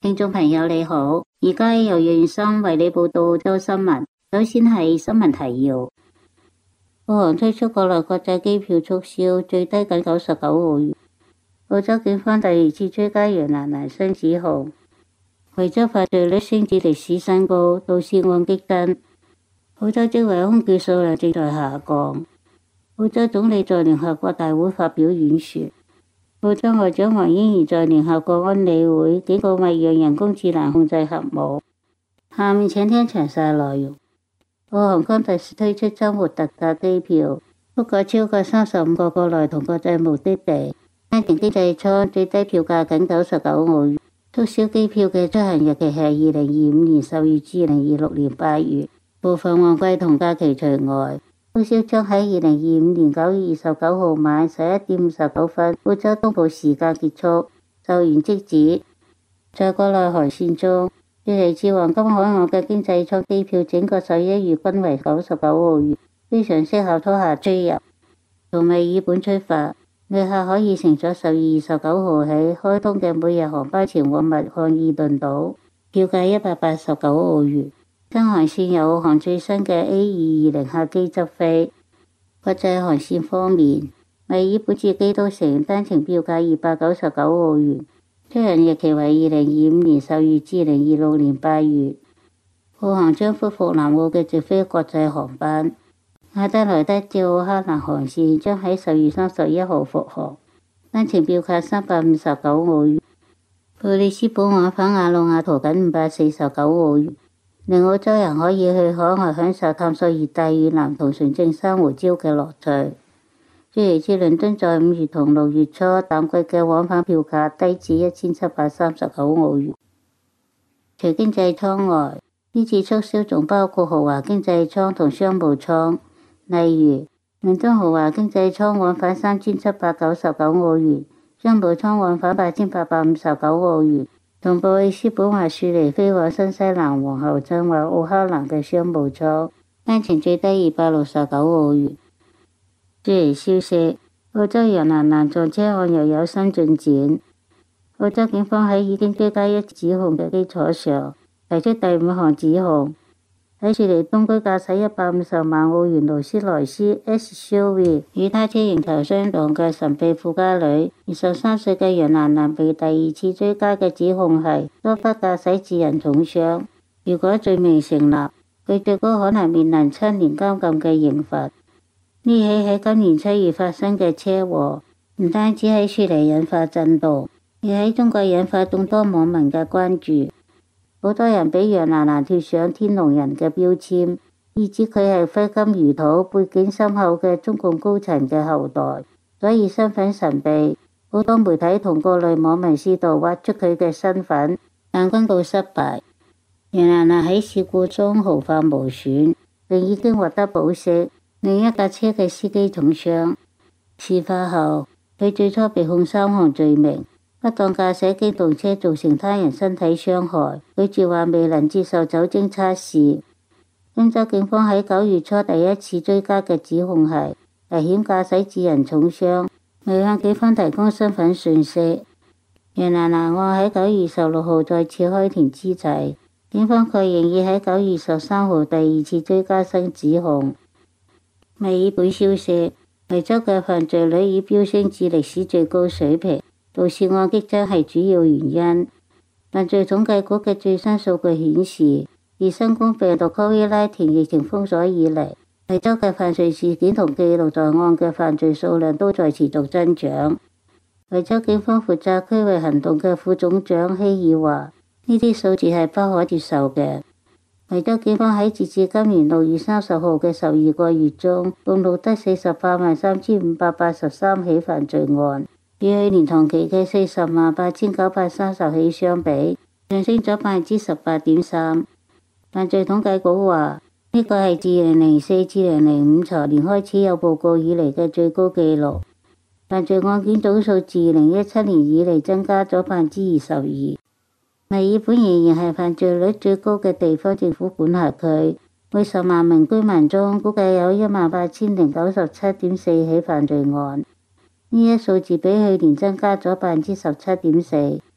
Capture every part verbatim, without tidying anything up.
聽眾朋友你好，而家由楊生為你報道周新聞。首先係新聞提要：澳航推出國內國際機票促銷，最低僅九十九澳元。澳洲警方第二次追加楊楠楠新指控。維州犯罪率升至歷史新高，盜竊案激增。澳洲職位空缺數量正在下降。澳洲總理在聯合國大會發表演說。澳洲外長黃英賢在聯合國安理會警告勿讓人工智能控制核武。下面請聽詳細內容。澳航今日推出周末特價機票，覆蓋超過三十五個國內同國際目的地。單程經濟艙最低票價僅九十九澳元。促銷機票嘅出行日期係二零二五年十月至二零二六年八月，部分旺季同假期除外。促銷將喺二零二五年九月二十九號晚十一點五十九分澳洲東部時間結束，售完即止。在國內航線中，距離至黃金海岸嘅經濟艙機票整個十一月均為九十九澳元，非常適合拖客出入。從墨爾本出發，旅客可以乘坐十月二十九號起開通嘅每日航班前往麥漢爾頓島，票價一百八十九澳元。新航線有澳航最新嘅 A 二二零客機執飛。國際航線方面，墨爾本至基督城單程票價二百九十九澳元，出行日期為二零二五年十月至二零二六年八月。澳航將恢復南澳嘅直飛國際航班。阿德萊德至奧克蘭航線將喺十月三十一號復航，單程票價三百五十九澳元。布里斯本往返瓦努阿圖僅五百四十九澳元。令澳洲人可以去海外享受探索熱帶雨林同純正珊瑚礁嘅樂趣。悉尼至倫敦在五月同六月初淡季嘅往返票價低至一千七百三十九澳元。除經濟艙外，呢次促銷仲包括豪華經濟艙同商務艙。例如，倫敦豪華經濟艙往返三千七百九十九澳元，商務艙往返八千八百五十九澳元。同布里斯本或雪梨飛往新西蘭皇后鎮或奧克蘭嘅商務艙，單程最低二百六十九澳元。悉尼消息，澳洲楊楠楠撞車案又有新進展。澳洲警方喺已經追加一指控嘅基礎上，提出第五項指控。喺雪梨東區駕駛一百五十萬澳元勞斯萊斯 S U V 與他車型頭相撞嘅神秘富家女，二十三歲嘅楊楠楠被第二次追加嘅指控係疏忽駕駛致人重傷。如果罪名成立，佢最高可能面臨七年監禁嘅刑罰。呢起喺今年七月發生嘅車禍，唔單止喺雪梨引發震動，而喺中國引發眾多網民嘅關注。好多人俾楊楠楠貼上天龍人嘅標籤，意指佢係揮金如土、背景深厚嘅中共高層嘅後代，所以身份神秘。好多媒體同各類網民試圖挖出佢嘅身份，但均告失敗。楊楠楠喺事故中毫髮無損，並已經獲得保釋。另一架車嘅司機重傷。事發後，佢最初被控三項罪名。不當駕駛機動車造成他人身體傷害，拒絕或未能接受酒精測試。溫州警方喺九月初第一次追加嘅指控係危險駕駛致人重傷，未向警方提供身份信息。楊楠楠案喺九月十六號再次開庭之際，警方確認已喺九月十三號第二次追加新指控。墨爾本消息，維州嘅犯罪率已飆升至歷史最高水平。盜竊案激增係主要原因。犯罪統計局嘅最新數據顯示，自新冠病毒 Covid 十九 疫情封鎖以嚟，維州嘅犯罪事件同記錄在案嘅犯罪數量都在持續增長。維州警方負責區域行動嘅副總長希爾話：呢啲數字係不可接受嘅。維州警方喺截至今年六月三十號嘅十二個月中，共錄得四十八萬三千五百八十三起犯罪案。與去年同期嘅四十萬八千九百三十起相比，上升咗百分之十八點三。犯罪統計局話，呢個係自二零零四至二零零五財年開始有報告以嚟嘅最高紀錄。犯罪案件總數自二零一七年以嚟增加咗百分之二十二。墨爾本仍然係犯罪率最高嘅地方政府管轄區，每十萬名居民中估計有一萬八千零九十七點四起犯罪案。呢一數字比去年增加咗百分之十七點四。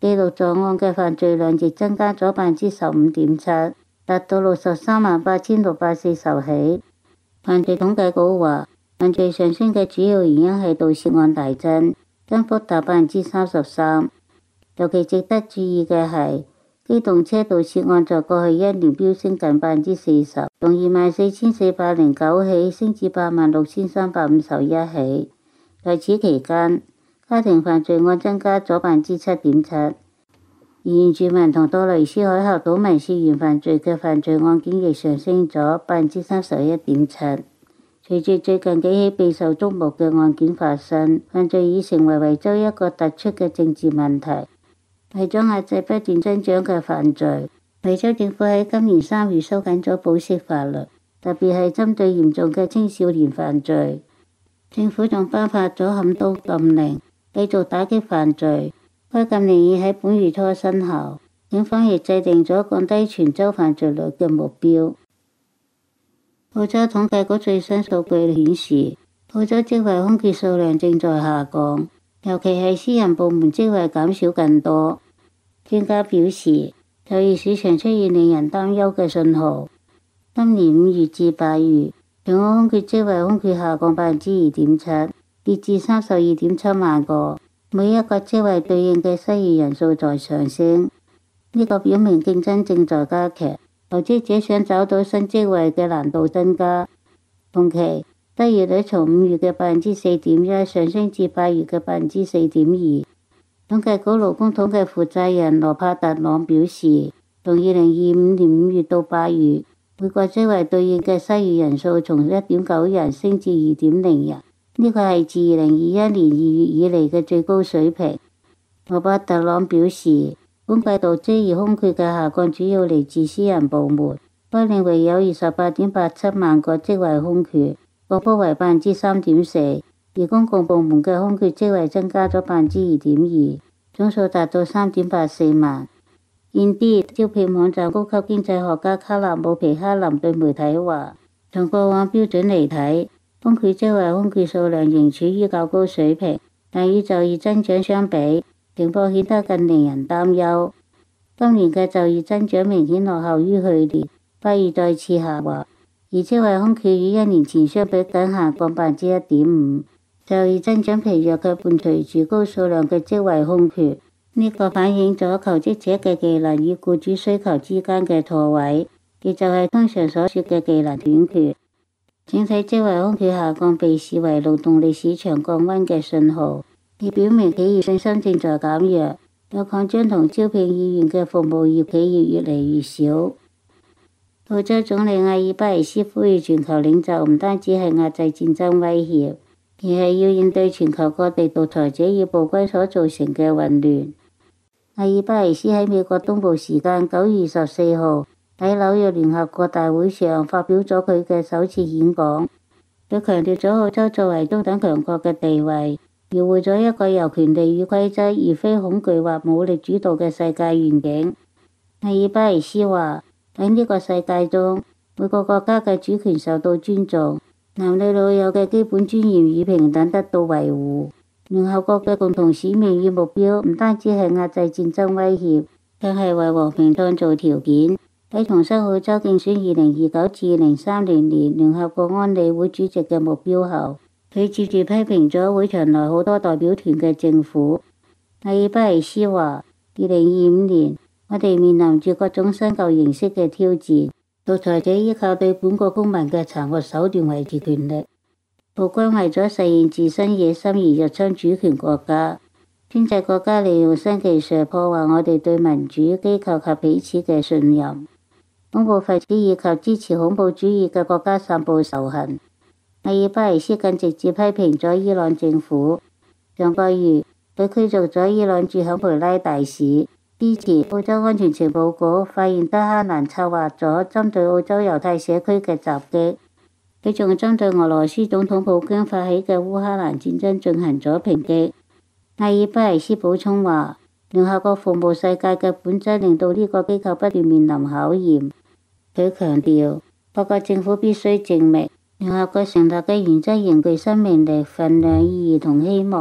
記錄在案嘅犯罪量亦增加咗百分之十五點七，達到六十三萬八千六百四十起。犯罪統計局話，犯罪上升嘅主要原因係盜竊案大增，增幅達百分之三十三。尤其值得注意嘅係，機動車盜竊案在過去一年飆升近百分之四十，從二萬四千四百零九起升至八萬六千三百五十一起。在此期間，家庭犯罪案增加咗百分之七點七，而原住民同多雷斯海峽島民涉嫌犯罪嘅犯罪案件亦上升咗百分之三十一點七。隨住最近幾起備受矚目嘅案件發生，犯罪已成為維州一個突出嘅政治問題。為咗壓制不斷增長嘅犯罪，維州政府喺今年三月收緊咗保釋法律，特別係針對嚴重嘅青少年犯罪。政府仲頒發咗砍刀禁令，繼續打擊犯罪。該禁令已喺本月初生效。警方亦制定咗降低全州犯罪率嘅目標。澳洲統計局最新數據顯示，澳洲職位空缺數量正在下降，尤其係私人部門職位減少更多。專家表示，就業市場出現令人擔憂嘅信號。今年五月至八月，全澳空缺職位空缺下降百分之二點七，跌至三十二點七萬個。每一個職位對應嘅失業人數在上升，呢個表明競爭正在加劇。求職者想找到新職位嘅難度增加。同期，失業率從五月嘅百分之四點一上升至八月嘅百分之四點二。統計局勞工統計負責人羅帕特朗表示，從二零二五年五月到八月，每個職位對應嘅失業人數從一點九人升至二點零人，呢個係自二零二一年二月以嚟嘅最高水平。羅帕特朗表示，本季度職業空缺嘅下降主要嚟自私人部門，該領域有二十八點八七萬個職位空缺，降幅為百分之三點四，而公共部門嘅空缺職位增加咗百分之二點二，總數達到三點八四萬。Indeed 招聘網站高級經濟學家卡納姆皮克林對媒體話，從過往標準嚟睇，空缺職位空缺數量仍處於較高水平，但與就業增長相比，情況顯得更令人擔憂。今年嘅就業增長明顯落後於去年，八月再次下滑，而職位空缺與一年前相比僅下降百分之一點五。就業增長疲弱嘅伴隨住高數量嘅職位空缺，呢、這個反映咗求職者嘅技能與僱主需求之間嘅錯位，亦就係通常所說嘅技能短缺。整體職位空缺下降被視為勞動力市場降溫嘅信號，亦表明企業信心正在減弱，有擴張同招聘意願嘅服務業企業越嚟越少。澳洲總理阿爾巴尼斯呼籲全球領袖唔單止係壓制戰爭威脅，而係要應對全球各地獨裁者與暴君所造成嘅混亂。阿爾巴尼斯喺美國東部時間九月十四號喺紐約聯合國大會上發表咗佢嘅首次演講，佢強調咗澳洲作為中等強國嘅地位，描繪咗一個由權力與規則而非恐懼或武力主導嘅世界願景。阿爾巴尼斯話，喺呢個世界中，每個國家嘅主權受到尊重，男女老幼嘅基本尊嚴與平等得到維護。聯合國嘅共同使命與目標唔單止係壓制戰爭威脅，更係為和平創造條件。喺重申澳洲競選二零二九至二零三零年聯合國安理會主席嘅目標後，佢接住批評咗會場內好多代表團嘅政府。阿爾巴尼斯話，二零二五年我哋面臨住各種新舊形式嘅挑戰，獨裁者依靠對本國公民嘅殘酷手段維持權力，暴君為咗實現自身野心而入侵主權國家，專制國家利用新技術破壞我哋對民主機構及彼此嘅信任，恐怖分子以及支持恐怖主義嘅國家散布仇恨。阿爾巴尼斯更直接批評咗伊朗政府。上個月，佢驅逐咗伊朗駐坎培拉大使。之前，澳洲安全情報局發現德黑蘭策劃咗針對澳洲猶太社區嘅襲擊。佢仲針對俄羅斯總統普京發起嘅烏克蘭戰爭進行咗抨擊。阿爾巴尼斯補充話，聯合國服務世界嘅本質令到呢個機構不斷面臨考驗。佢強調，各國政府必須證明聯合國成立嘅原則凝具生命力、份量、意義同希望。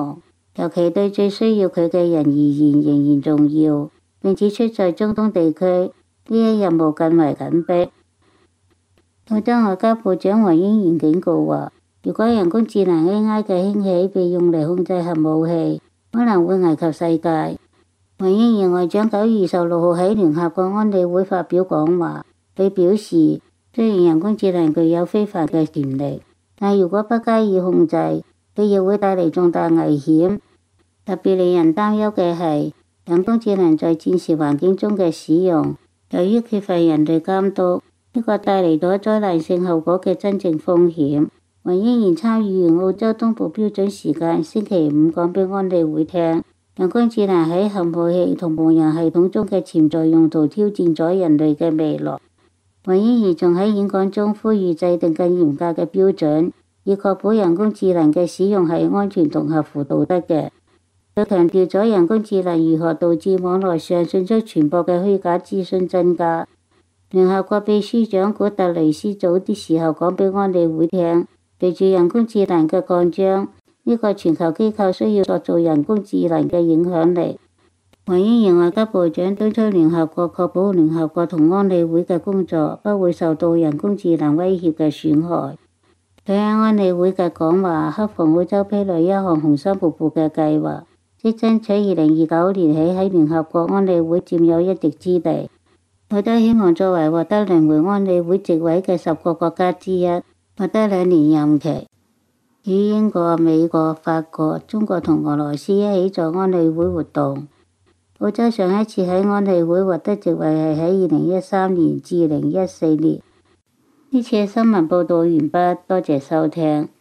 尤其對最需要佢嘅人而言仍然重要。並指出在中東地區呢一任務更為緊迫。澳洲外交部長黃英賢警告話，如果人工智能 A I 嘅興起被用嚟控制核武器，可能會危及世界。黃英賢外長九月二十六號喺聯合國安理會發表講話，佢表示，雖然人工智能具有非凡嘅潛力，但如果不加以控制，佢亦會帶嚟重大危險。特別令人擔憂嘅係人工智能在戰時環境中嘅使用，由於缺乏人類監督，呢個帶嚟咗災難性後果嘅真正風險。黃英賢參與完澳洲東部標準時間星期五講俾安理會聽，人工智能喺核武器同無人系統中嘅潛在用途挑戰咗人類嘅未來。黃英賢仲喺演講中呼籲制定更嚴格嘅標準，以確保人工智能嘅使用係安全同合乎道德嘅。佢強調咗人工智能如何導致網絡上迅速傳播嘅虛假資訊增加。聯合國秘書長古特雷斯早啲時候講俾安理會聽，隨住人工智能嘅擴張，呢個全球機構需要塑造人工智能嘅影響力。黃英賢外交部長敦促聯合國確保聯合國同安理會嘅工作不會受到人工智能威脅嘅損害。佢喺安理會嘅講話克服澳洲披露一項雄心勃勃嘅計劃，即爭取二零二九年起喺聯合國安理會佔有一席之地。佢都希望作為獲得輪迴安理會席位嘅十個國家之一，獲得兩年任期。與英國、美國、法國、中國同俄羅斯一起在安理會活動。澳洲上一次喺安理會獲得席位係喺二零一三年至二零一四年。呢次嘅新聞報導完畢，多謝收聽。